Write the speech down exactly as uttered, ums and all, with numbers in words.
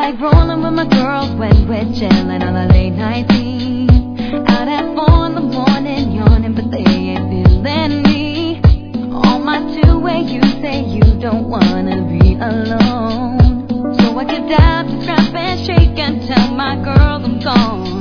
like rolling with my girls when we're chilling on a late night scene. Out at four in the morning, yawning, but they ain't feeling me. On my two-way, you say you don't wanna be alone. So I get down to scrap and shake and tell my girl I'm gone.